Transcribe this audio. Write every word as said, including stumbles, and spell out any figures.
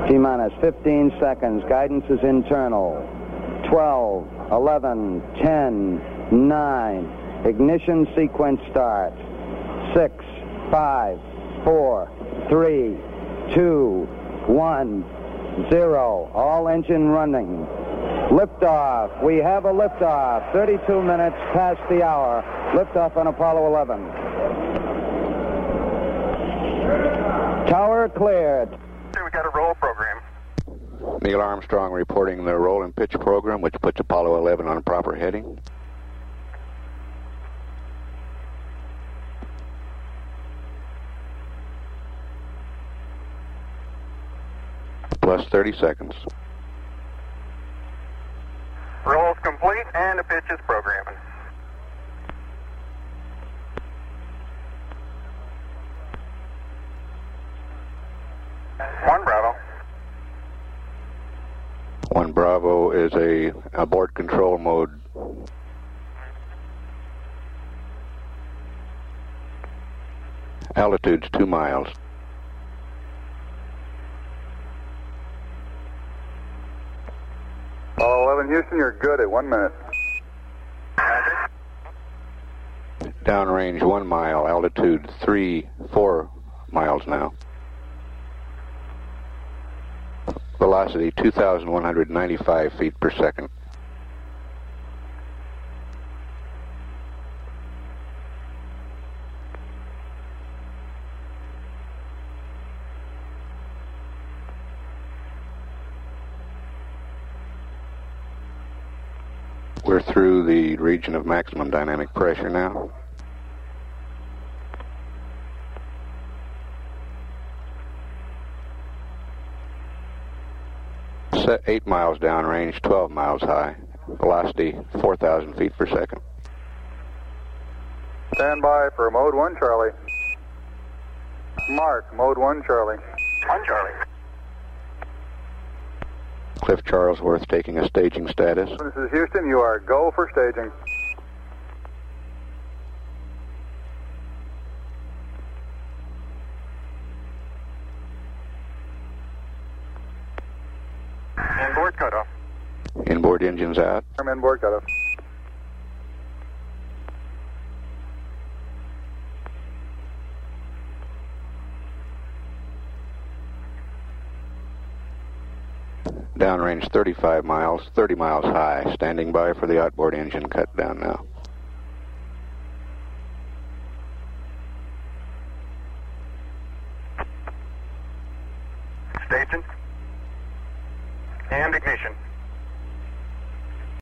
T-minus fifteen seconds. Guidance is internal. twelve, eleven, ten, nine. Ignition sequence start. six, five, four, three, two, one, zero. All engine running. Liftoff. We have a liftoff. thirty-two minutes past the hour. Liftoff on Apollo eleven. Tower cleared. We got a roll program. Neil Armstrong reporting the roll and pitch program, which puts Apollo eleven on proper heading. Plus thirty seconds. Roll's complete and the pitch is programming. One Bravo. One Bravo is a abort control mode. Altitude's two miles. Apollo eleven Houston, you're good at one minute. Downrange one mile, altitude three, four miles now. Velocity two thousand one hundred ninety-five feet per second. We're through the region of maximum dynamic pressure now. Set eight miles downrange, twelve miles high. Velocity four thousand feet per second. Stand by for mode one, Charlie. Mark, mode one, Charlie. One Charlie. Cliff Charlesworth taking a staging status. This is Houston, you are go for staging. Inboard cutoff. Inboard engines out. I'm inboard cutoff. Downrange thirty-five miles, thirty miles high. Standing by for the outboard engine cut down now. Staging. And ignition.